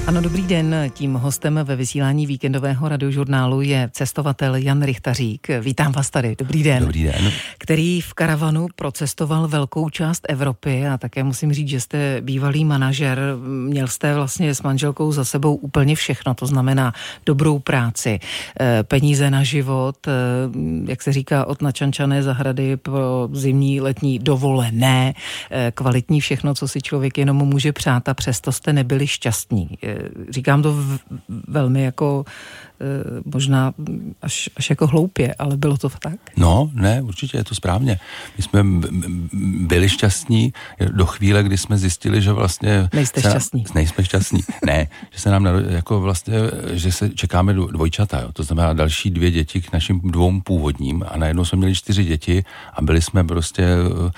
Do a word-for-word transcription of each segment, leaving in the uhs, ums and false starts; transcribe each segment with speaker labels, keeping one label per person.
Speaker 1: Ano, dobrý den. Tím hostem ve vysílání víkendového radiožurnálu je cestovatel Jan Rychtařík. Vítám vás tady. Dobrý den.
Speaker 2: Dobrý den.
Speaker 1: Který v karavanu procestoval velkou část Evropy a také musím říct, že jste bývalý manažer. Měl jste vlastně s manželkou za sebou úplně všechno, to znamená dobrou práci, peníze na život, jak se říká, od načančané zahrady pro zimní, letní dovolené, kvalitní všechno, co si člověk jenom může přát, a přesto jste nebyli šťastní. Říkám to v, velmi jako možná až, až jako hloupě, ale bylo to tak?
Speaker 2: No, ne, určitě je to správně. My jsme byli šťastní do chvíle, kdy jsme zjistili, že vlastně...
Speaker 1: Nejste šťastní.
Speaker 2: Nám, nejsme šťastní. Ne, že se nám jako vlastně, že se čekáme dvojčata, jo. To znamená další dvě děti k našim dvou původním a najednou jsme měli čtyři děti a byli jsme prostě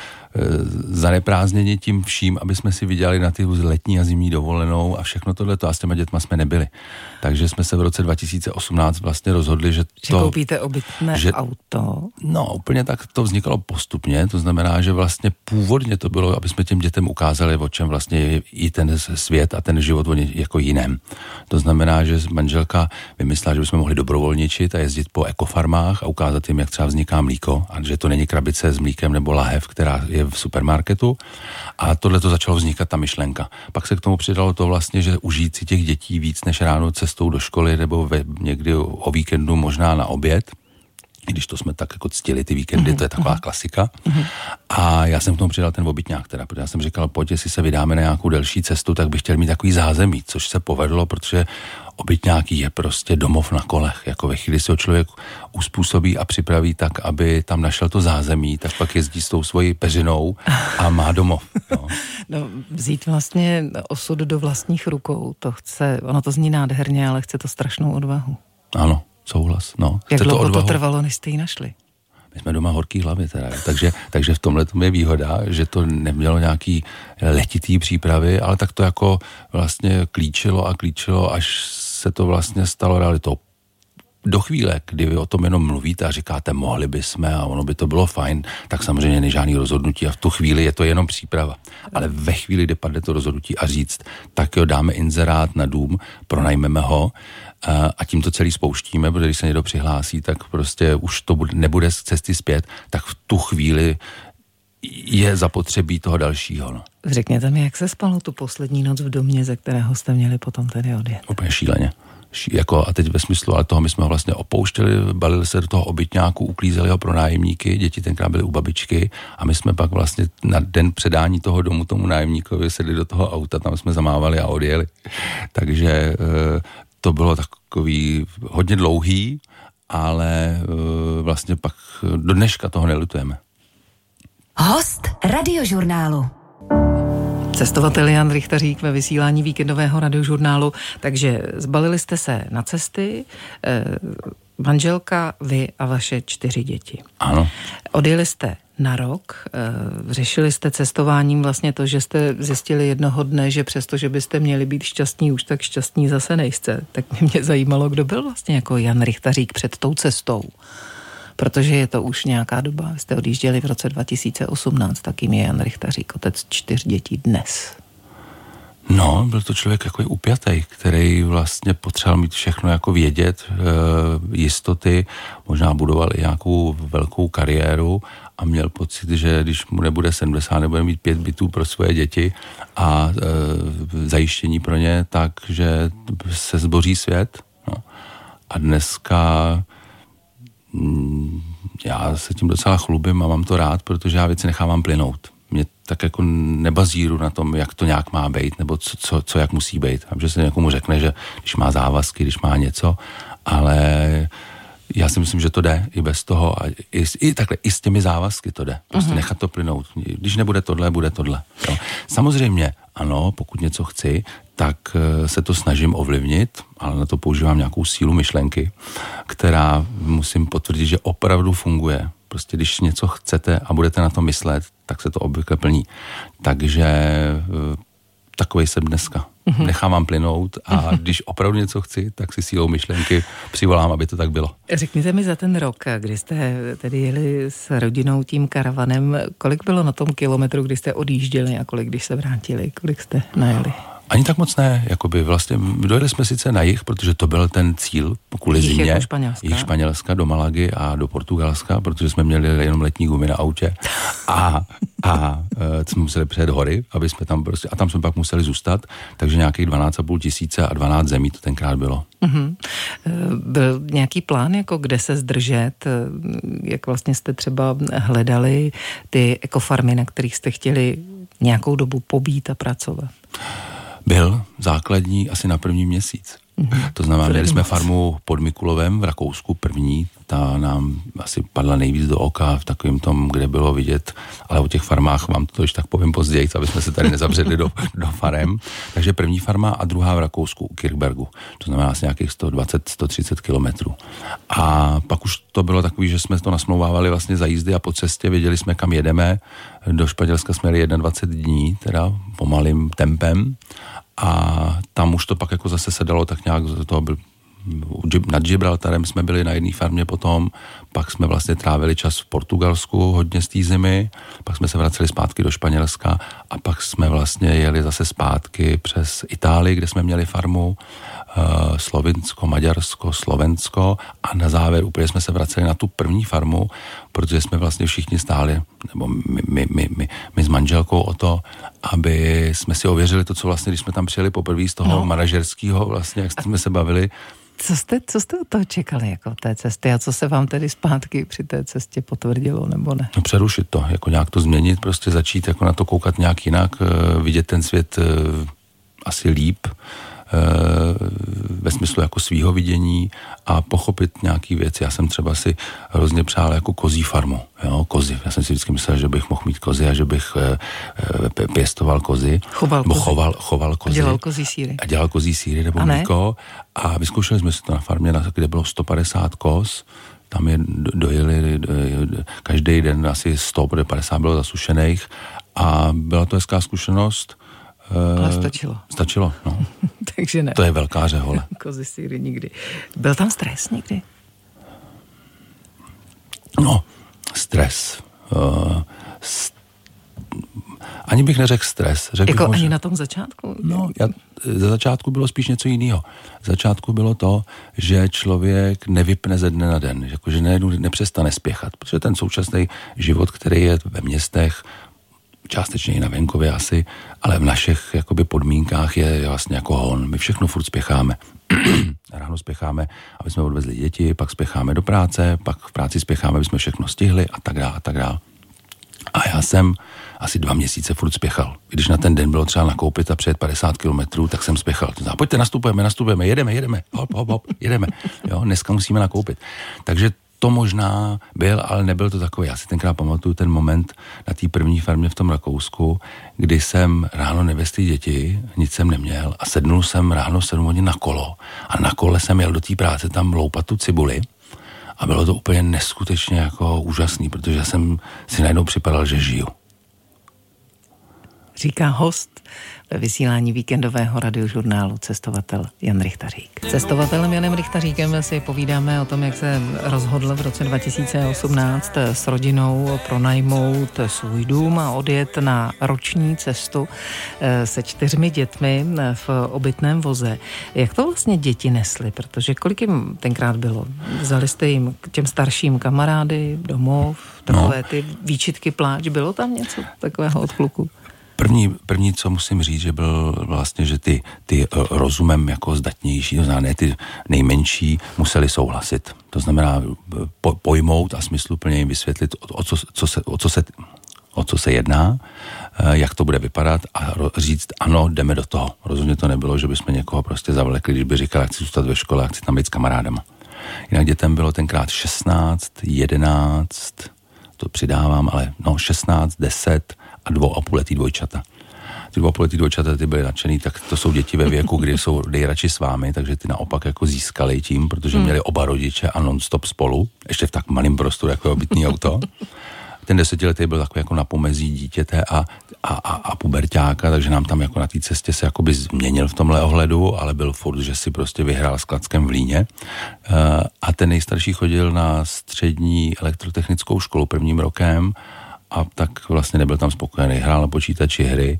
Speaker 2: zaneprázdněni tím vším, aby jsme si vydělali na ty letní a zimní dovolenou a všechno tohleto, a s těma dětma jsme nebyli. Takže jsme se v roce dva tisíce osmnáct vlastně rozhodli, že to...
Speaker 1: Že koupíte obytné že, auto?
Speaker 2: No, úplně tak to vznikalo postupně, to znamená, že vlastně původně to bylo, aby jsme těm dětem ukázali, o čem vlastně je i ten svět a ten život jako jiném. To znamená, že manželka vymyslela, že bychom mohli dobrovolničit a jezdit po ekofarmách a ukázat jim, jak třeba vzniká mlíko, a že to není krabice s mlíkem nebo lahev, která je v supermarketu, a tohle to začalo vznikat ta myšlenka. Pak se k tomu přidalo to vlastně, že užít si těch dětí víc než ráno cestou do školy nebo ve, někdy o víkendu možná na oběd, když to jsme tak jako ctili ty víkendy, to je taková klasika. A já jsem k tomu přidal ten obytňák teda, protože já jsem říkal, pojď, jestli se vydáme na nějakou delší cestu, tak bych chtěl mít takový zázemí, což se povedlo, protože obytňáký je prostě domov na kolech. Jako ve chvíli si ho člověk uspůsobí a připraví tak, aby tam našel to zázemí, tak pak jezdí s tou svojí peřinou a má domov. No.
Speaker 1: No, vzít vlastně osud do vlastních rukou, to chce, ono to zní nádherně, ale chce to strašnou odvahu.
Speaker 2: Ano, souhlas, no.
Speaker 1: Jak
Speaker 2: chce
Speaker 1: dlouho
Speaker 2: to,
Speaker 1: to trvalo, než jste ji našli?
Speaker 2: My jsme doma horký hlavy teda, takže, takže v tomhle tom je výhoda, že to nemělo nějaký letitý přípravy, ale tak to jako vlastně klíčilo a klíčilo, až se to vlastně stalo realitou. Do chvíle, kdy vy o tom jenom mluvíte a říkáte, mohli bychom a ono by to bylo fajn, tak samozřejmě není žádný rozhodnutí a v tu chvíli je to jenom příprava. Ale ve chvíli, kdy padne to rozhodnutí a říct, tak jo, dáme inzerát na dům, pronajmeme ho a tím to celý spouštíme, protože když se někdo přihlásí, tak prostě už to bude, nebude z cesty zpět, tak v tu chvíli je zapotřebí toho dalšího. No.
Speaker 1: Řekněte mi, jak se spalo tu poslední noc v domě, ze kterého jste měli potom tedy odjet?
Speaker 2: Úplně šíleně. Jako, a teď ve smyslu, ale toho my jsme ho vlastně opouštěli, balili se do toho obytňáku, uklízeli ho pro nájemníky, děti tenkrát byly u babičky a my jsme pak vlastně na den předání toho domu tomu nájemníkovi sedli do toho auta, tam jsme zamávali a odjeli. Takže to bylo takový hodně dlouhý, ale vlastně pak do dneška toho nelitujeme.
Speaker 3: Host radiožurnálu.
Speaker 1: Cestovatel Jan Rychtařík ve vysílání víkendového radiožurnálu. Takže zbalili jste se na cesty, eh, manželka, vy a vaše čtyři děti.
Speaker 2: Ano.
Speaker 1: Odjeli jste na rok, eh, řešili jste cestováním vlastně to, že jste zjistili jednoho dne, že přesto, že byste měli být šťastní, už tak šťastní zase nejste. Tak mě zajímalo, kdo byl vlastně jako Jan Rychtařík před tou cestou. Protože je to už nějaká doba. Jste odjížděli v roce dva tisíce osmnáct, takým je Jan Rychtařík, otec čtyř dětí dnes.
Speaker 2: No, byl to člověk jako upjatý, který vlastně potřeboval mít všechno jako vědět, e, jistoty, možná budoval i nějakou velkou kariéru a měl pocit, že když mu nebude sedmdesát, nebude mít pět bytů pro svoje děti a e, zajištění pro ně, takže se zboří svět. No. A dneska já se tím docela chlubím a mám to rád, protože já věci nechávám plynout. Mě tak jako nebazíru na tom, jak to nějak má být, nebo co, co, co jak musí být. A že se někomu řekne, že když má závazky, když má něco, ale já si myslím, že to jde i bez toho. A i, i takhle, i s těmi závazky to jde. Prostě uh-huh. nechat to plynout. Když nebude tohle, bude tohle. Jo. Samozřejmě, ano, pokud něco chci, tak se to snažím ovlivnit, ale na to používám nějakou sílu myšlenky, která musím potvrdit, že opravdu funguje. Prostě když něco chcete a budete na to myslet, tak se to obvykle plní. Takže takovej jsem dneska. Mm-hmm. Nechám plynout a když opravdu něco chci, tak si sílou myšlenky přivolám, aby to tak bylo.
Speaker 1: Řekněte mi za ten rok, kdy jste tedy jeli s rodinou tím karavanem, kolik bylo na tom kilometru, kdy jste odjížděli a kolik, když se vrátili, kolik jste najeli?
Speaker 2: Ani tak moc ne, jakoby vlastně dojeli jsme sice na jih, protože to byl ten cíl kvůli zimě.
Speaker 1: Jich jako Španělska.
Speaker 2: Jich Španělska do Malagy a do Portugalska, protože jsme měli jenom letní gumy na autě a, a e, jsme museli přejet hory, aby jsme tam prostě, a tam jsme pak museli zůstat, takže nějakých dvanáct a půl tisíce a dvanáct zemí to tenkrát bylo.
Speaker 1: Mm-hmm. Byl nějaký plán, jako kde se zdržet, jak vlastně jste třeba hledali ty ekofarmy, na kterých jste chtěli nějakou dobu pobít a pracovat?
Speaker 2: Byl základní asi na první měsíc. Mm-hmm. To znamená, měli jsme farmu pod Mikulovem v Rakousku první, ta nám asi padla nejvíc do oka v takovém tom, kde bylo vidět, ale o těch farmách vám to už tak povím později, aby jsme se tady nezabředli do, do farem. Takže první farma a druhá v Rakousku, u Kirchbergu. To znamená asi nějakých sto dvacet až sto třicet kilometrů. A pak už to bylo takový, že jsme to nasmlouvávali vlastně za jízdy a po cestě věděli jsme, kam jedeme. Do Španělska jsme jeli dvacet jedna dní, teda pomalým tempem. A tam už to pak jako zase sedalo tak nějak, to byl, nad Gibraltarem jsme byli na jedné farmě potom, pak jsme vlastně trávili čas v Portugalsku hodně z té zimy, pak jsme se vraceli zpátky do Španělska a pak jsme vlastně jeli zase zpátky přes Itálii, kde jsme měli farmu, uh, Slovinsko, Maďarsko, Slovensko a na závěr úplně jsme se vraceli na tu první farmu, protože jsme vlastně všichni stáli, nebo my, my, my, my, my s manželkou o to, aby jsme si ověřili to, co vlastně, když jsme tam přijeli poprvé z toho no. manažerského, vlastně, jak jsme se bavili.
Speaker 1: Co jste, co jste od toho čekali, jako té cesty a co se vám tedy zpátky při té cestě potvrdilo, nebo ne?
Speaker 2: No přerušit to, jako nějak to změnit, prostě začít jako na to koukat nějak jinak, vidět ten svět asi líp, ve smyslu jako svýho vidění a pochopit nějaký věci. Já jsem třeba si hrozně přál jako kozí farmu, jo, kozy. Já jsem si vždycky myslel, že bych mohl mít kozy a že bych e, pěstoval kozy.
Speaker 1: Choval kozy.
Speaker 2: Choval, choval kozy.
Speaker 1: A dělal kozí sýry.
Speaker 2: A dělal kozí sýry nebo mlíko. A vyzkoušeli jsme si to na farmě, kde bylo sto padesát koz. Tam je dojeli každý den asi sto padesát bylo zasušených a byla to hezká zkušenost.
Speaker 1: Ale stačilo.
Speaker 2: Stačilo, no.
Speaker 1: Takže ne.
Speaker 2: To je velká řehole.
Speaker 1: Kozy sýry nikdy. Byl tam stres někdy?
Speaker 2: No, stres. Uh, st- ani bych neřekl stres. Řekl
Speaker 1: jako
Speaker 2: bych
Speaker 1: ani
Speaker 2: možná,
Speaker 1: na tom začátku?
Speaker 2: No, já, za začátku bylo spíš něco jiného. Za začátku bylo to, že člověk nevypne ze dne na den. Jakože ne, nepřestane spěchat. Protože ten současný život, který je ve městech, částečně i na venkově asi, ale v našich jakoby podmínkách je vlastně jako hon. My všechno furt spěcháme. Ráno spěcháme, aby jsme odvezli děti, pak spěcháme do práce, pak v práci spěcháme, aby jsme všechno stihli a tak dále a tak dále. A já jsem asi dva měsíce furt spěchal. Když na ten den bylo třeba nakoupit a přejet padesát kilometrů, tak jsem spěchal. To znamená, pojďte, nastupujeme, nastupujeme, jedeme, jedeme, hop, hop, hop, jedeme. Jo, dneska musíme nakoupit. Takže to možná byl, ale nebyl to takový. Já si tenkrát pamatuju ten moment na té první farmě v tom Rakousku, kdy jsem ráno nevěstý děti, nic jsem neměl a sednul jsem ráno sedm hodin na kolo a na kole jsem jel do té práce tam loupat tu cibuli a bylo to úplně neskutečně jako úžasný, protože jsem si najednou připadal, že žiju.
Speaker 1: Říká host ve vysílání víkendového radiožurnálu cestovatel Jan Rychtařík. Cestovatelem Janem Rychtaříkem si povídáme o tom, jak se rozhodl v roce dva tisíce osmnáct s rodinou pronajmout svůj dům a odjet na roční cestu se čtyřmi dětmi v obytném voze. Jak to vlastně děti nesly? Protože kolik jim tenkrát bylo? Vzali jste jim k těm starším kamarády, domov, takové no. ty výčitky, pláč, bylo tam něco takového od kluku?
Speaker 2: První, první, co musím říct, že byl vlastně, že ty, ty rozumem jako zdatnější, to znamená, ne ty nejmenší, museli souhlasit. To znamená po, pojmout a smysluplně jim vysvětlit, o, o, co, co se, o, co se, o co se jedná, jak to bude vypadat a říct, ano, jdeme do toho. Rozhodně to nebylo, že bychom někoho prostě zavlekli, když by říkal, jak chci zůstat ve škole, jak chci tam být s kamarádama. Jinak dětem bylo tenkrát šestnáct, jedenáct, to přidávám, ale no šestnáct, deset a dvou a půl letý dvojčata. Ty dvou a půl letý dvojčata ty byly nadšený, tak to jsou děti ve věku, kdy jsou nejradši s vámi, takže ty naopak jako získali tím, protože hmm. měli oba rodiče a non-stop spolu, ještě v tak malém prostoru, jako obytný auto. Ten desetiletý byl takový jako na pomezí dítěte a, a, a, a puberťáka, takže nám tam jako na té cestě se jakoby změnil v tomhle ohledu, ale byl furt, že si prostě vyhrál s klackem v Líně. A ten nejstarší chodil na střední elektrotechnickou školu prvním rokem a tak vlastně nebyl tam spokojený. Hrál na počítači hry,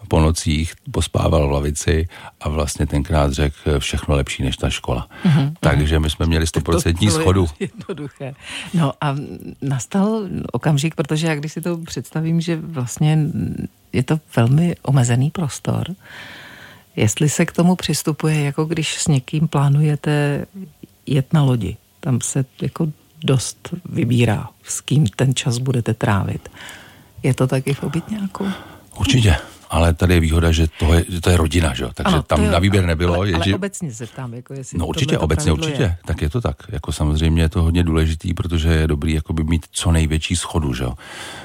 Speaker 2: po nocích, pospával v lavici a vlastně tenkrát řekl všechno lepší než ta škola. Mm-hmm. Takže my jsme měli stoprocentní schodu.
Speaker 1: Jednoduché. No a nastal okamžik, protože já když si to představím, že vlastně je to velmi omezený prostor, jestli se k tomu přistupuje, jako když s někým plánujete jet na lodi. Tam se jako dost vybírá, s kým ten čas budete trávit. Je to taky v Obytňáku?
Speaker 2: Určitě, ale tady je výhoda, že to je, to je rodina, že? Takže ano, tam jo, na výběr nebylo.
Speaker 1: Ale,
Speaker 2: je,
Speaker 1: ale
Speaker 2: že...
Speaker 1: obecně se ptám, jako jestli
Speaker 2: no určitě, obecně určitě, je. Tak je to tak. Jako samozřejmě je to hodně důležitý, protože je dobrý jakoby mít co největší schodu, že? Uh,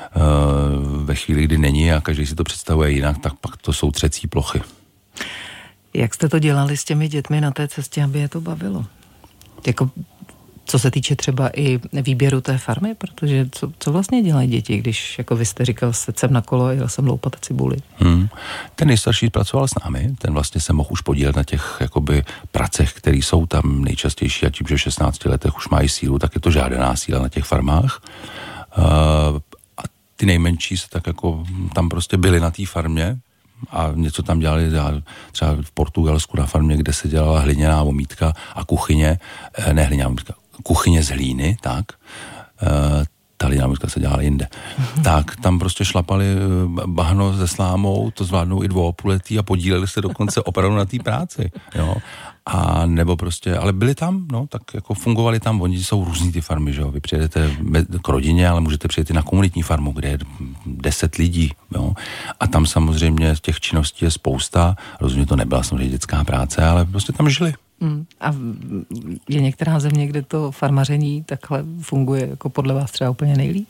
Speaker 2: ve chvíli, kdy není a každý si to představuje jinak, tak pak to jsou třecí plochy.
Speaker 1: Jak jste to dělali s těmi dětmi na té cestě, aby je to bavilo? Jako co se týče třeba i výběru té farmy, protože co, co vlastně dělají děti, když, jako vy jste říkal, sedl jsem na kolo a jel jsem loupat cibuli. Hmm.
Speaker 2: Ten nejstarší pracoval s námi, ten vlastně se mohl už podílet na těch jakoby pracech, které jsou tam nejčastější a tím, že v šestnácti letech už mají sílu, tak je to žádaná síla na těch farmách. Uh, a ty nejmenší se tak jako tam prostě byli na té farmě a něco tam dělali třeba v Portugalsku na farmě, kde se dělala hliněná omítka a kuchyně, ne hliněná omítka, kuchyně z hlíny, tak, e, ta hliněná omítka se dělala jinde. Mm-hmm. Tak tam prostě šlapali bahno se slámou, to zvládnou i dvouapuletí a podíleli se dokonce opravdu na té práci, jo. A nebo prostě, ale byli tam, no, tak jako fungovali tam, oni jsou různý ty farmy, že jo, vy přijedete k rodině, ale můžete přijet i na komunitní farmu, kde je deset lidí, jo, a tam samozřejmě těch činností je spousta, rozumím, to nebyla samozřejmě dětská práce, ale prostě tam žili.
Speaker 1: Hmm. A je některá země, kde to farmaření takhle funguje jako podle vás třeba úplně nejlíp?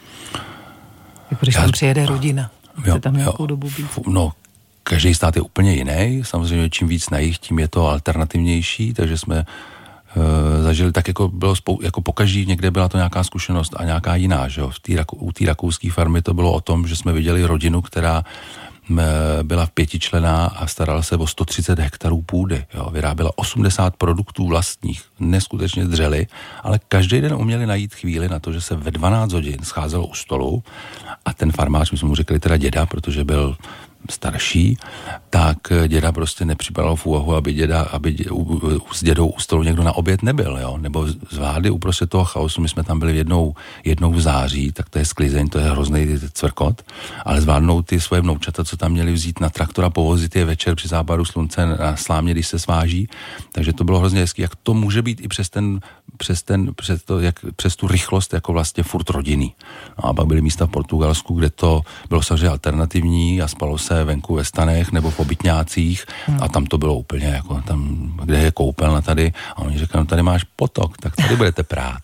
Speaker 1: Jako když Já, tam přijede rodina, chce tam nějakou jo, dobu být?
Speaker 2: No, každý stát je úplně jiný, samozřejmě čím víc na jih, tím je to alternativnější, takže jsme e, zažili tak jako bylo spou, jako pokaždý někde byla to nějaká zkušenost a nějaká jiná, že jo. V tý, u té rakouské farmy to bylo o tom, že jsme viděli rodinu, která byla pětičlenná a starala se o sto třicet hektarů půdy. Jo. Vyráběla osmdesát produktů vlastních, neskutečně dřeli, ale každý den uměli najít chvíli na to, že se ve dvanáct hodin scházelo u stolu a ten farmář, my jsme mu řekli teda děda, protože byl starší, tak děda prostě nepřipadal v úvahu, aby, děda, aby dě, u, s dědou u stolu někdo na oběd nebyl, jo? Nebo z vlády uprostřed toho chaosu, my jsme tam byli jednou, jednou v září, tak to je sklizeň, to je hrozný cvrkot, ale zvládnou ty svoje vnoučata, co tam měli vzít na traktora, povozit je večer při západu slunce na slámě, když se sváží, takže to bylo hrozně hezký, jak to může být i přes ten, přes ten, přes to, jak, přes tu rychlost, jako vlastně furt rodinný. No a pak byly místa v Portugalsku, kde to bylo samozřejmě alternativní a spalo se venku ve stanech nebo v obytňácích hmm. a tam to bylo úplně jako tam, kde je koupelna tady a oni říkají, no tady máš potok, tak tady budete prát.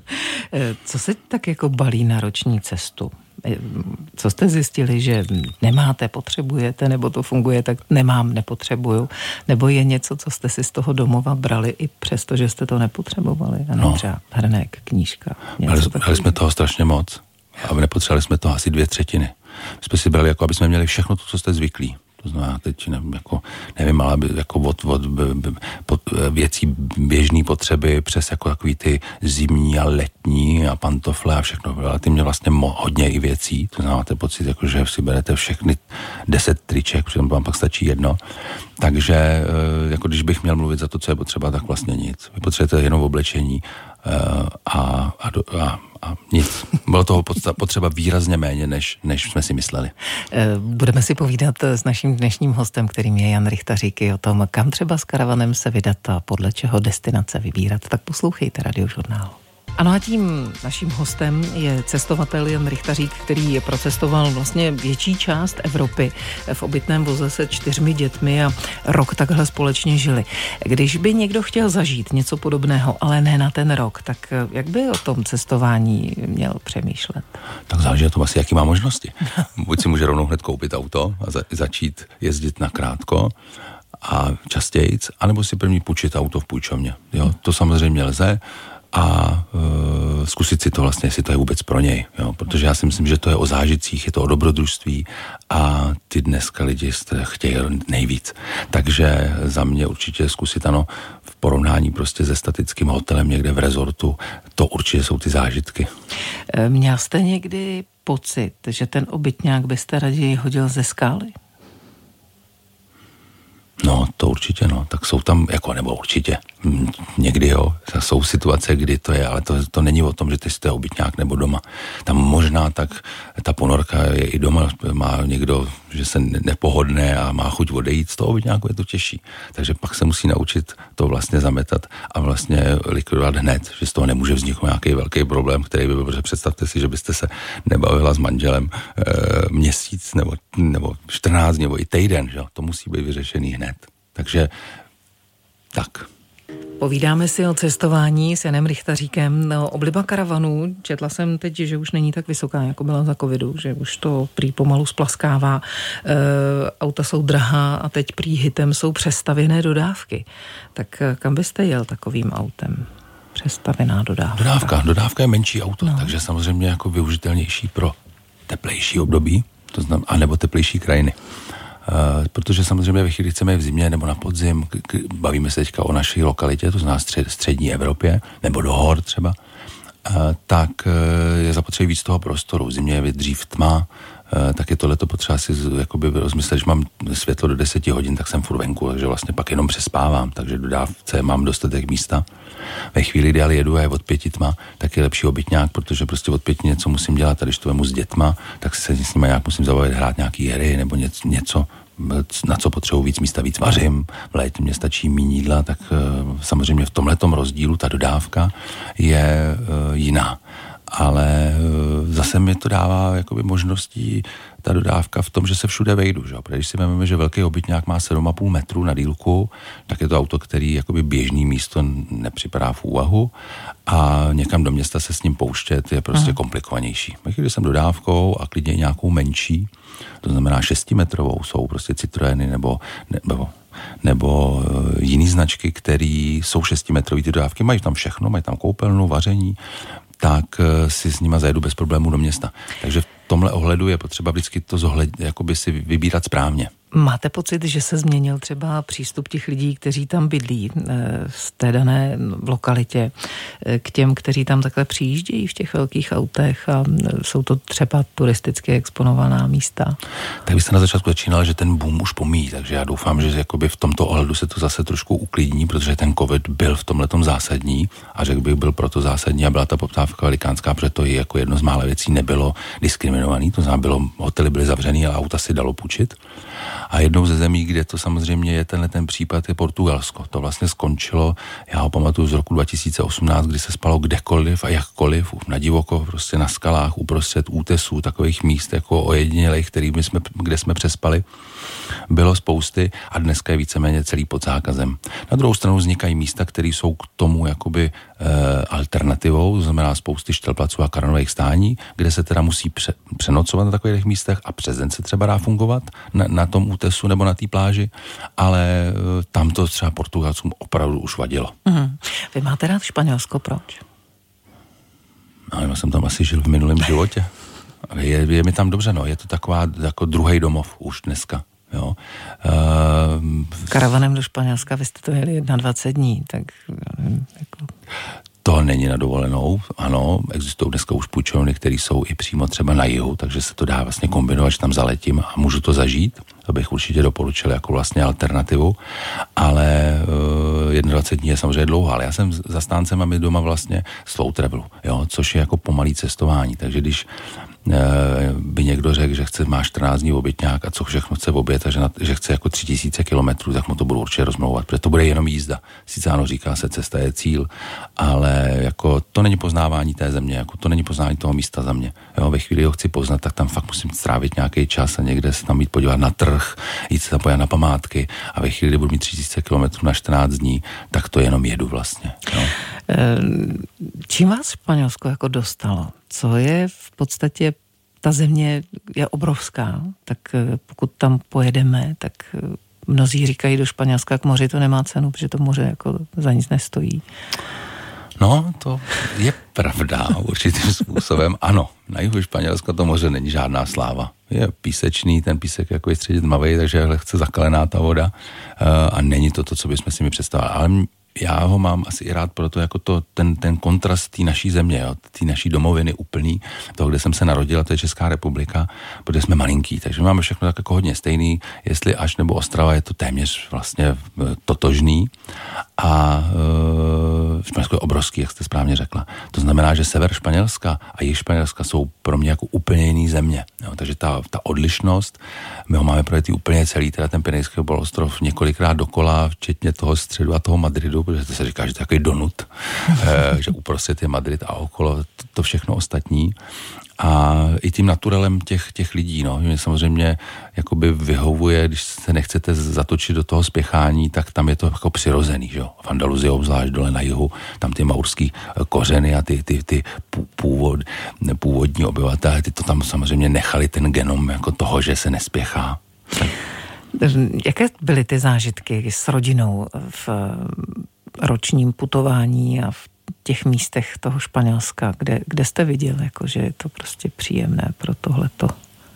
Speaker 1: Co se tak jako balí na roční cestu? Co jste zjistili, že nemáte, potřebujete, nebo to funguje tak nemám, nepotřebuju, nebo je něco, co jste si z toho domova brali i přesto, že jste to nepotřebovali? A no. Třeba hrnek, knížka.
Speaker 2: Brali jsme toho strašně moc a nepotřebovali jsme toho asi dvě třetiny. Jsme si brali, jako aby jsme měli všechno to, co jste zvyklí. To znamená, teď nevím, jako, nevím, ale jako od, od, od věcí běžné potřeby přes jako takový ty zimní a letní a pantofle a všechno. Relativně vlastně mo, hodně i věcí. To znamená, máte pocit, jako, že si berete všechny deset triček, přitom vám pak stačí jedno. Takže jako když bych měl mluvit za to, co je potřeba, tak vlastně nic. Vy potřebujete jenom oblečení a, a, a, a nic. Bylo toho potřeba výrazně méně, než, než jsme si mysleli.
Speaker 1: Budeme si povídat s naším dnešním hostem, kterým je Jan Rychtaříky, o tom, kam třeba s karavanem se vydat a podle čeho destinace vybírat. Tak poslouchejte Radiožurnál. Ano a tím naším hostem je cestovatel Jan Rychtařík, který procestoval vlastně větší část Evropy v obytném voze se čtyřmi dětmi a rok takhle společně žili. Když by někdo chtěl zažít něco podobného, ale ne na ten rok, tak jak by o tom cestování měl přemýšlet?
Speaker 2: Tak záleží na tom asi, jaký má možnosti. Buď si může rovnou hned koupit auto a za, začít jezdit na krátko a častějc, anebo si první půjčit auto v půjčovně. Jo, to samozřejmě lze. A e, zkusit si to vlastně, jestli to je vůbec pro něj, jo? Protože já si myslím, že to je o zážitcích, je to o dobrodružství a ty dneska lidi chtějí nejvíc. Takže za mě určitě zkusit, ano, v porovnání prostě se statickým hotelem někde v rezortu, to určitě jsou ty zážitky.
Speaker 1: Měl jste někdy pocit, že ten obytňák byste raději hodil ze skály?
Speaker 2: No, to určitě, no. Tak jsou tam, jako, nebo určitě, někdy, jo, jsou situace, kdy to je, ale to, to není o tom, že ty jste obytňák nebo doma. Tam možná tak ta ponorka je i doma, má někdo, že se nepohodne a má chuť odejít, z toho obytňáku je to těžší. Takže pak se musí naučit to vlastně zametat a vlastně likvidovat hned, že z toho nemůže vzniknout nějaký velký problém, který by byl, protože představte si, že byste se nebavila s manželem e, měsíc nebo, nebo čtrnáct nebo i týden, že? To musí být vyřešený hned. Takže tak.
Speaker 1: Povídáme si o cestování s Janem Rychtaříkem. No, obliba karavanů, četla jsem teď, že už není tak vysoká, jako byla za covidu, že už to prý pomalu splaskává. E, auta jsou drahá a teď prý hitem jsou přestavěné dodávky. Tak kam byste jel takovým autem? Přestavěná dodávka.
Speaker 2: Dodávka, dodávka je menší auto,
Speaker 1: no.
Speaker 2: Takže samozřejmě jako využitelnější pro teplejší období, to znamená, anebo teplejší krajiny. Uh, protože samozřejmě ve chvíli chceme v zimě nebo na podzim, k- k- bavíme se teďka o naší lokalitě, to znamená střed, střední Evropě, nebo do hor třeba, uh, tak uh, je zapotřebí víc toho prostoru. V zimě je dřív tma, uh, tak je tohleto potřeba si jakoby rozmyslet, že mám světlo do deseti hodin, tak jsem furt venku, takže vlastně pak jenom přespávám, takže do dávce mám dostatek místa. Ve chvíli, kdy ale jedu a je od pěti tma, tak je lepší obytňák, protože prostě od pěti něco musím dělat a když to vemu s dětma, tak se s nimi nějak musím zabavit, hrát nějaký hry nebo něco, něco na co potřebuji víc místa, víc vařím, v létě mě stačí méně jídla, tak uh, samozřejmě v tomhletom rozdílu ta dodávka je uh, jiná. Ale uh, zase mi to dává jakoby možností ta dodávka v tom, že se všude vejdu, že? Protože když si vezmeme, že velký obytňák má sedm a půl metru na dýlku, tak je to auto, který jakoby běžný místo nepřipadá v úvahu a někam do města se s ním pouštět je prostě Aha. komplikovanější. Když jsem dodávkou a klidně nějakou menší, to znamená šestimetrovou, jsou prostě Citroeny nebo, nebo, nebo jiný značky, které jsou šestimetrový ty dodávky, mají tam všechno, mají tam koupelnu, vaření, tak si s nima zajedu bez problémů do města. Takže v tomhle ohledu je potřeba vždycky to zohled, jakoby si vybírat správně.
Speaker 1: Máte pocit, že se změnil třeba přístup těch lidí, kteří tam bydlí z té dané lokalitě k těm, kteří tam takhle přijíždějí v těch velkých autech a jsou to třeba turisticky exponovaná místa? Tak
Speaker 2: byste na začátku začínal, že ten boom už pomíjí, takže já doufám, že jakoby v tomto ohledu se to zase trošku uklidní, protože ten covid byl v tomhletom zásadní a řekl bych, byl proto zásadní a byla ta poptávka velikánská, protože to jako jedno z mála věcí nebylo diskriminovaný, to znamená, bylo, hotely byly zavřený a auta si dalo půjčit. A jednou ze zemí, kde to samozřejmě je tenhle ten případ, je Portugalsko. To vlastně skončilo, já ho pamatuju z roku dva tisíce osmnáct, kdy se spalo kdekoliv a jakkoliv, na divoko, prostě na skalách, uprostřed útesů, takových míst jako ojedinělých, kterými jsme, kde jsme přespali, bylo spousty a dneska je víceméně celý pod zákazem. Na druhou stranu vznikají místa, které jsou k tomu jakoby e, alternativou, to znamená spousty štelplaců a karanových stání, kde se teda musí pře, přenocovat na takových místech a přes den se třeba dá fungovat na, na tom útesu nebo na té pláži, ale e, tam to třeba Portugalcům opravdu už vadilo.
Speaker 1: Mm. Vy máte rád Španělsko, proč?
Speaker 2: No, já jsem tam asi žil v minulém životě. Je, je mi tam dobře, no. Je to taková jako druhý domov už dneska. Jo. Uh,
Speaker 1: Karavanem do Španělska, vy jste to jeli dvacet jedna dní, tak jako...
Speaker 2: To není na dovolenou, ano, existují dneska už půjčovny, které jsou i přímo třeba na jihu, takže se to dá vlastně kombinovat, že tam zaletím a můžu to zažít, to bych určitě doporučil jako vlastně alternativu, ale uh, dvacet jedna dní je samozřejmě dlouho, ale já jsem zastáncem a my doma vlastně slow travelu, jo, což je jako pomalý cestování, takže když by někdo řekl, že chce, má čtrnáct dní obytňák a co všechno chce obět a že, na, že chce jako tři tisíce kilometrů, tak mu to budu určitě rozmlouvat, protože to bude jenom jízda. Sice ano, říká se, cesta je cíl, ale jako to není poznávání té země, jako to není poznávání toho místa za mě. Jo, ve chvíli ho chci poznat, tak tam fakt musím strávit nějaký čas a někde se tam jít podívat na trh, jít se tam podívat na památky a ve chvíli, kdy budu mít tři tisíce kilometrů na čtrnáct dní, tak to jenom jedu vlastně. Jo.
Speaker 1: Čím vás Španělsko jako dostalo? Co je v podstatě, ta země je obrovská, tak pokud tam pojedeme, tak mnozí říkají do Španělska k moři to nemá cenu, protože to moře jako za nic nestojí.
Speaker 2: No, to je pravda, určitým způsobem. Ano, na jihu Španělska to moře není žádná sláva. Je písečný, ten písek jako je středně tmavý, takže je lehce zakalená ta voda a není to to, co bychom si mi představili. Ale já ho mám asi i rád proto, jako to, ten, ten kontrast té naší země, té naší domoviny úplný, toho, kde jsem se narodil, to je Česká republika, protože jsme malinký, takže máme všechno tak jako hodně stejný, jestli až nebo Ostrava je to téměř vlastně totožný a e, Španělsko je obrovský, jak jste správně řekla. To znamená, že sever Španělska a jih Španělska jsou pro mě jako úplně jiný země. Jo, takže ta, ta odlišnost, my ho máme projetý úplně celý, teda ten Pyrenejský poloostrov několikrát dokola, včetně toho středu a toho Madridu, protože to se říká, že to je takový donut, e, že uprostřed je Madrid a okolo to, to všechno ostatní. A i tím naturelem těch, těch lidí, no, mě samozřejmě jakoby vyhovuje, když se nechcete zatočit do toho spěchání, tak tam je to jako přirozený, že jo. V Andaluzii obzvlášť dole na jihu, tam ty maurský kořeny a ty, ty, ty původ, původní obyvatelé, ty to tam samozřejmě nechali ten genom jako toho, že se nespěchá.
Speaker 1: Jaké byly ty zážitky s rodinou v ročním putování a v těch místech toho Španělska, kde, kde jste viděl, jako, že je to prostě příjemné pro tohleto?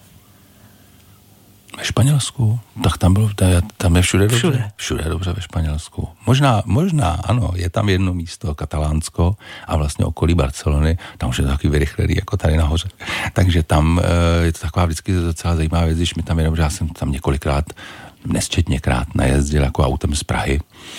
Speaker 2: Ve Španělsku? Tak tam bylo, tam je všude dobře.
Speaker 1: Všude.
Speaker 2: Všude dobře ve Španělsku. Možná, možná, ano, je tam jedno místo, Katalánsko a vlastně okolí Barcelony, tam už je to takový vyrychlený, jako tady nahoře. Takže tam je to taková vždycky docela zajímavá věc, když mi tam jenom, že já jsem tam několikrát nesčetněkrát najezdil jako autem z Prahy,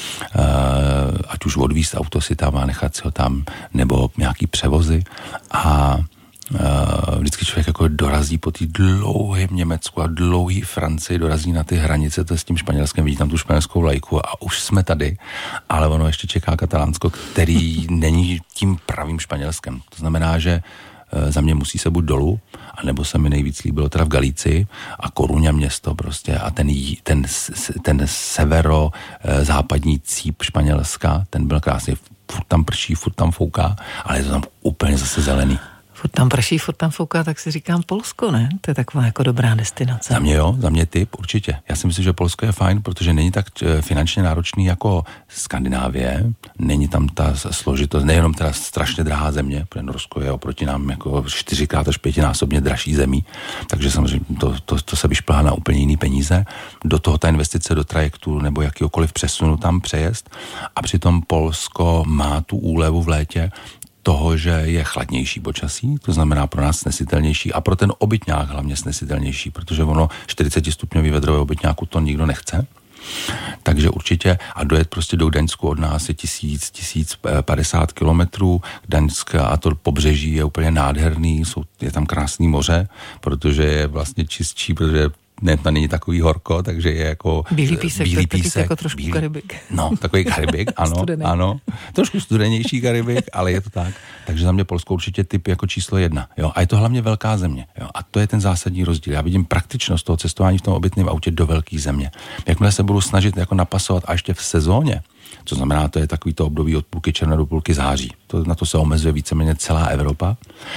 Speaker 2: ať už odvízt auto si tam a nechat si ho tam, nebo nějaký převozy a vždycky člověk jako dorazí po té dlouhém Německu a dlouhý Francii, dorazí na ty hranice, to s tím Španělskem, vidí tam tu španělskou vlajku a už jsme tady, ale ono ještě čeká Katalánsko, který není tím pravým Španělskem. To znamená, že za mě musí se buď dolů, anebo se mi nejvíc líbilo teda v Galicii a Coruña město prostě a ten, ten, ten severo-západní cíp Španělska, ten byl krásný, furt tam prší, furt tam fouká, ale je to tam úplně zase zelený.
Speaker 1: Furt tam prší, furt tam fouká, tak si říkám Polsko, ne? To je taková jako dobrá destinace.
Speaker 2: Za mě jo, za mě tip, určitě. Já si myslím, že Polsko je fajn, protože není tak finančně náročný jako Skandinávie, není tam ta složitost, nejenom teda strašně drahá země, protože Norsko je oproti nám jako čtyřikrát až pětinásobně dražší zemí, takže samozřejmě to, to, to se vyšplhá na úplně jiný peníze. Do toho ta investice do trajektu nebo jakýkoliv přesunu tam přejezd a přitom Polsko má tu úlevu v létě, toho, že je chladnější počasí, to znamená pro nás snesitelnější a pro ten obytňák hlavně snesitelnější, protože ono čtyřicet stupňový vedrové obytňáku to nikdo nechce. Takže určitě a dojet prostě do Gdaňsku od nás je tisíc, tisíc padesát kilometrů. Gdaňsk a to pobřeží je úplně nádherný, jsou, je tam krásný moře, protože je vlastně čistší, protože ne, to není takový horko, takže je jako
Speaker 1: bílý písek,
Speaker 2: bílý písek
Speaker 1: jako trošku bílý, Karibik.
Speaker 2: No, takový Karibik, ano, ano. Trošku studenější Karibik, ale je to tak. Takže za mě Polsko určitě typ jako číslo jedna. Jo? A je to hlavně velká země. Jo? A to je ten zásadní rozdíl. Já vidím praktičnost toho cestování v tom obytném autě do velké země. Jakmile se budu snažit jako napasovat a ještě v sezóně, co znamená, to je takový to období od půlky června do půlky září. To, na to se omezuje víceméně celá Evropa.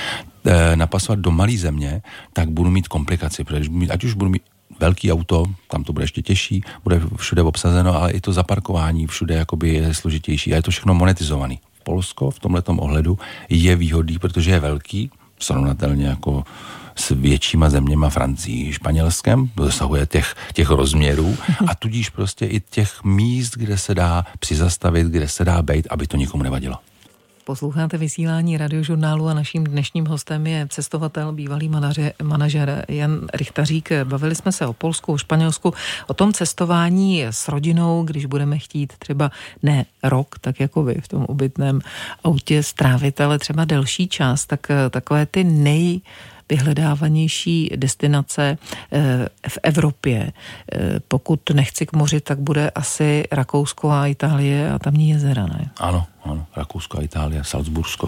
Speaker 2: E, napasovat do malé země, tak budu mít komplikaci, protože mít, ať už budu mít velký auto, tam to bude ještě těžší, bude všude obsazeno, ale i to zaparkování všude jakoby je složitější a je to všechno monetizovaný. Polsko v tomhletom ohledu je výhodný, protože je velký, srovnatelně jako s většíma zeměma Francií, Španělskem, dosahuje těch, těch rozměrů a tudíž prostě i těch míst, kde se dá přizastavit, kde se dá bejt, aby to nikomu nevadilo.
Speaker 1: Posloucháte vysílání Radiožurnálu a naším dnešním hostem je cestovatel, bývalý manaže, manažer Jan Richtařík. Bavili jsme se o Polsku, o Španělsku, o tom cestování s rodinou, když budeme chtít třeba ne rok, tak jako vy v tom obytném autě strávit, ale třeba delší čas, tak takové ty nej vyhledávanější destinace v Evropě. Pokud nechci k moři, tak bude asi Rakousko a Itálie a tamní jezera, ne?
Speaker 2: Ano, ano, Rakousko a Itálie, Salzbursko.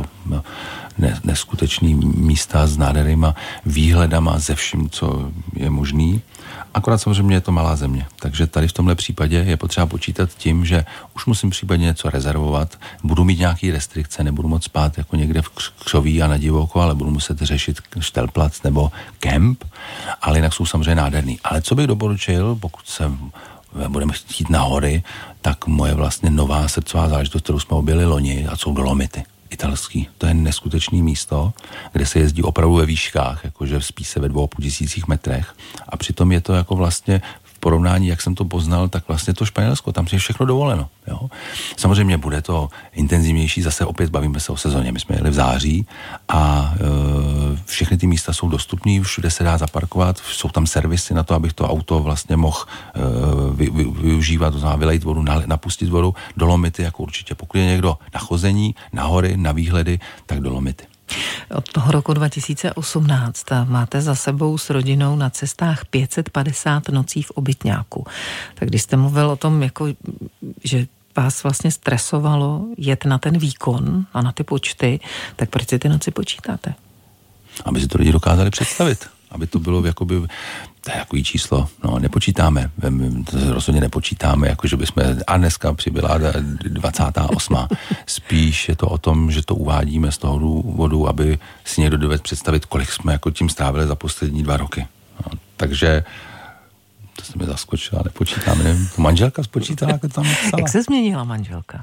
Speaker 2: Neskutečný místa s nádhernýma výhledama ze vším, co je možný. Akorát samozřejmě je to malá země, takže tady v tomhle případě je potřeba počítat tím, že už musím případně něco rezervovat, budu mít nějaký restrikce, nebudu moc spát jako někde v křoví a na divoko, ale budu muset řešit štelplac nebo kemp, ale jinak jsou samozřejmě nádherný. Ale co bych doporučil, pokud se budeme chtít na hory, tak moje vlastně nová srdcová záležitost, kterou jsme objeli loni, a jsou Dolomity. Italský. To je neskutečný místo, kde se jezdí opravdu ve výškách, jakože spí se ve dvou a půl tisících metrech a přitom je to jako vlastně v porovnání, jak jsem to poznal, tak vlastně to Španělsko, tam je všechno dovoleno. Jo? Samozřejmě bude to intenzivnější, zase opět bavíme se o sezóně. My jsme jeli v září a e, všechny ty místa jsou dostupné, všude se dá zaparkovat, jsou tam servisy na to, abych to auto vlastně mohl e, vy, vy, využívat, to znamená vylejt vodu, napustit vodu, Dolomity, jako určitě. Pokud je někdo na chození, na hory, na výhledy, tak Dolomity.
Speaker 1: Od toho roku dva tisíce osmnáct máte za sebou s rodinou na cestách pět set padesát nocí v obytňáku. Tak když jste mluvil o tom, jako, že vás vlastně stresovalo jet na ten výkon a na ty počty, tak proč si ty noci počítáte?
Speaker 2: Aby si to lidi dokázali představit. Aby to bylo jakoby, to je takový číslo, no nepočítáme, to rozhodně nepočítáme, jako že bychom, a dneska přibyla dvacátá osmá Spíš je to o tom, že to uvádíme z toho důvodu, aby si někdo dovedl představit, kolik jsme jako tím strávili za poslední dva roky. No, takže to se mi zaskočila, nepočítáme, nevím, to manželka spočítala, jako tam napsala.
Speaker 1: Jak se změnila manželka?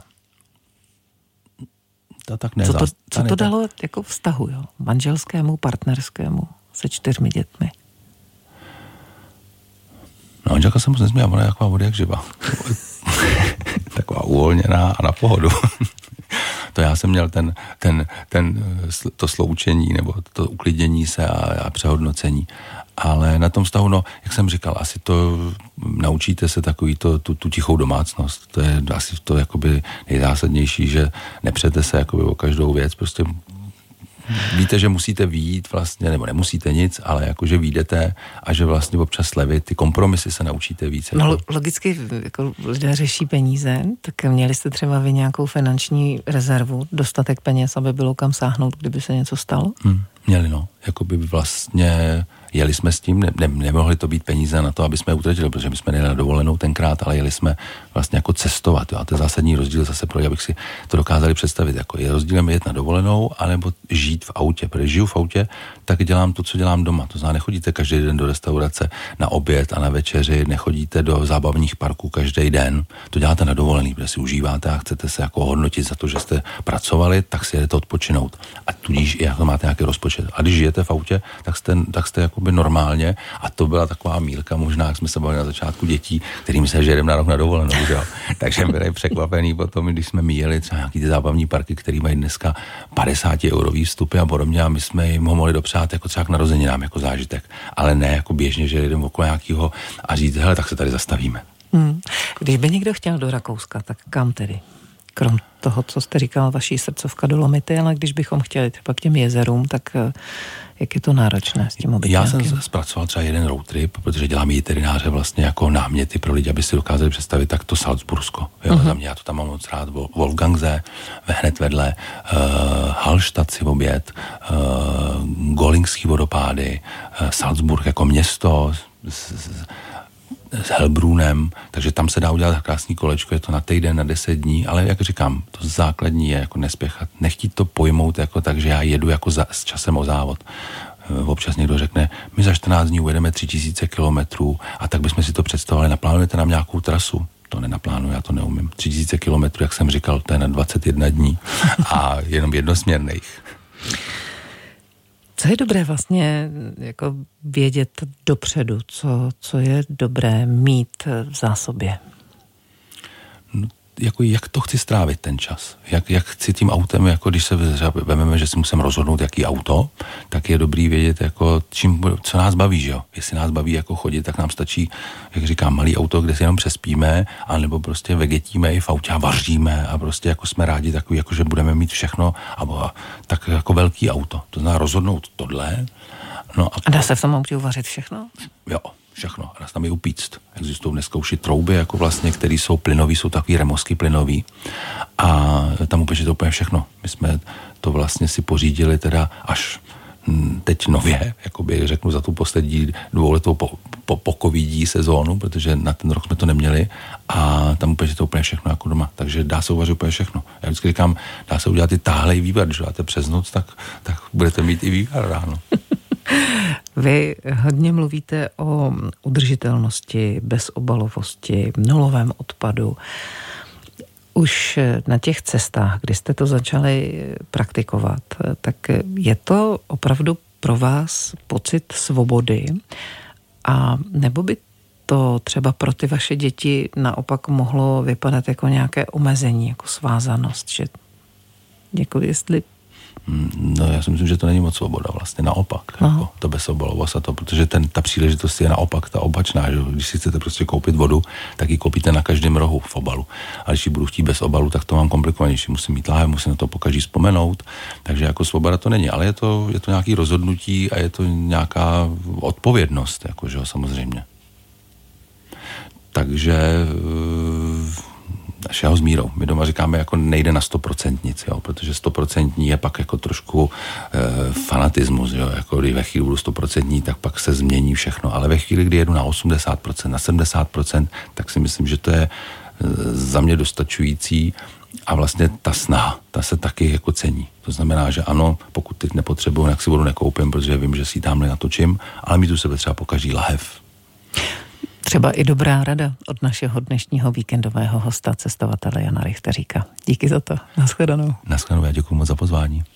Speaker 2: To tak ne,
Speaker 1: co to, co to dalo jako vztahu, jo? Manželskému, partnerskému, se čtyřmi dětmi?
Speaker 2: No, manželka se moc nezměla, ona je taková vody jak živa. Taková uvolněná a na pohodu. To já jsem měl ten, ten, ten, to sloučení nebo to uklidnění se a, a přehodnocení. Ale na tom vztahu, no, jak jsem říkal, asi to naučíte se takový to, tu, tu tichou domácnost. To je asi to jakoby nejzásadnější, že nepřete se jakoby o každou věc, prostě víte, že musíte vyjít vlastně, nebo nemusíte nic, ale jakože vyjdete a že vlastně občas slevit, ty kompromisy se naučíte víc.
Speaker 1: No
Speaker 2: jako...
Speaker 1: logicky, jako lidé řeší peníze, tak měli jste třeba vy nějakou finanční rezervu, dostatek peněz, aby bylo kam sáhnout, kdyby se něco stalo?
Speaker 2: Hmm, měli, no. Jakoby vlastně jeli jsme s tím, ne, ne, nemohly to být peníze na to, aby jsme je utratili, protože my jsme nejeli na dovolenou tenkrát, ale jeli jsme vlastně jako cestovat. Jo. A to je zásadní rozdíl zase pro, abych si to dokázali představit. Jako je rozdílem jet na dovolenou, anebo žít v autě. Protože žiju v autě, tak dělám to, co dělám doma. To znamená, nechodíte každý den do restaurace na oběd a na večeři, nechodíte do zábavních parků každý den. To děláte na dovolený, protože si užíváte a chcete se jako hodnotit za to, že jste pracovali, tak si jedete odpočinout. A tudíž i jako máte nějaký rozpočet. A když žijete v autě, tak jste, tak jste jako by normálně, a to byla taková mílka, možná, jak jsme se bavili na začátku dětí, kterým se, že jedeme na rok na dovolenou, že? Takže byli překvapený potom, když jsme míjeli třeba nějaký ty zábavní parky, který mají dneska padesát eurový vstupy a podobně, a my jsme jim ho mohli dopřát jako třeba k narozeninám, jako zážitek, ale ne jako běžně, že jedeme okolo nějakého a říct, hele, tak se tady zastavíme.
Speaker 1: Hmm. Když by někdo chtěl do Rakouska, tak kam tedy? Krom toho, co jste říkal, vaší srdcovka Dolomity, ale když bychom chtěli třeba k těm jezerům, tak jak je to náročné s tím obytňákem?
Speaker 2: Já jsem zpracoval třeba jeden road trip, protože dělám veterináře vlastně jako náměty pro lidi, aby si dokázali představit, tak to Salzbursko. Jo, uh-huh. Za mě, já to tam mám moc rád, Wolfgangse, hned vedle, uh, Hallstatt si oběd, uh, Golingský vodopády, uh, Salzburg jako město, s, s, s Helbrunem, takže tam se dá udělat krásný kolečko, je to na týden, na deset dní, ale jak říkám, to základní je jako nespěchat, nechtít to pojmout jako tak, že já jedu jako za, s časem o závod. Občas někdo řekne, my za čtrnáct dní ujedeme tři tisíce kilometrů a tak bychom si to představovali, naplánujete nám nějakou trasu? To nenaplánuju, já to neumím. tři tisíce kilometrů, jak jsem říkal, to je na dvacet jedna dní a jenom jednosměrných.
Speaker 1: Co je dobré vlastně jako vědět dopředu, co, co je dobré mít v zásobě?
Speaker 2: No, jako jak to chci strávit ten čas? Jak, jak chci tím autem, jako když se vezmeme, že si musím rozhodnout, jaký auto, tak je dobrý vědět, jako čím, co nás baví, že jo? Jestli nás baví jako chodit, tak nám stačí, jak říkám, malý auto, kde si jenom přespíme, anebo prostě vegetíme i v autě a vaříme a prostě jako jsme rádi takový, jako že budeme mít všechno, a tak jako velký auto. To znamená rozhodnout tohle. No a,
Speaker 1: a dá se v tom autě uvařit všechno?
Speaker 2: Jo. Všechno. A dá se tam i upíct. Existují dneska už i trouby, jako vlastně, které jsou plynový, jsou takový remosky plynový. A tam upečete úplně všechno. My jsme to vlastně si pořídili teda až teď nově, jakoby řeknu za tu poslední dvouletou po, po, po covidí sezónu, protože na ten rok jsme to neměli a tam upečete úplně všechno jako doma. Takže dá se uvařit úplně všechno. Já vždycky říkám, dá se udělat i táhlej vývar, když dáte přes noc, tak, tak budete mít i vývar ráno.
Speaker 1: Vy hodně mluvíte o udržitelnosti, bezobalovosti, nulovém odpadu. Už na těch cestách, kdy jste to začali praktikovat, tak je to opravdu pro vás pocit svobody, a nebo by to třeba pro ty vaše děti naopak mohlo vypadat jako nějaké omezení, jako svázanost, že děkuji, jestli...
Speaker 2: No já si myslím, že to není moc svoboda vlastně, naopak, jako to bezobalovost a to, protože ten, ta příležitost je naopak ta opačná, že když si chcete prostě koupit vodu, tak ji koupíte na každém rohu v obalu, a když ji budu chtít bez obalu, tak to mám komplikovanější, musím mít láhev, musím na to pokaždý vzpomenout, takže jako svoboda to není, ale je to, je to nějaký rozhodnutí a je to nějaká odpovědnost, jakože samozřejmě. Takže všeho s mírou. My doma říkáme, jako nejde na sto procent nic, jo, protože sto procent je pak jako trošku e, fanatismus, jo, jako když ve chvíli budu sto procent, tak pak se změní všechno, ale ve chvíli, kdy jedu na osmdesát procent, na sedmdesát procent, tak si myslím, že to je e, za mě dostačující a vlastně ta snaha, ta se taky jako cení. To znamená, že ano, pokud teď nepotřebuju, tak si vodu nekoupím, protože vím, že si ji tamhle natočím, ale mít u sebe třeba po každý lahev.
Speaker 1: Třeba i dobrá rada od našeho dnešního víkendového hosta, cestovatele Jana Richteříka. Díky za to. Naschledanou.
Speaker 2: Naschledanou, já děkuji moc za pozvání.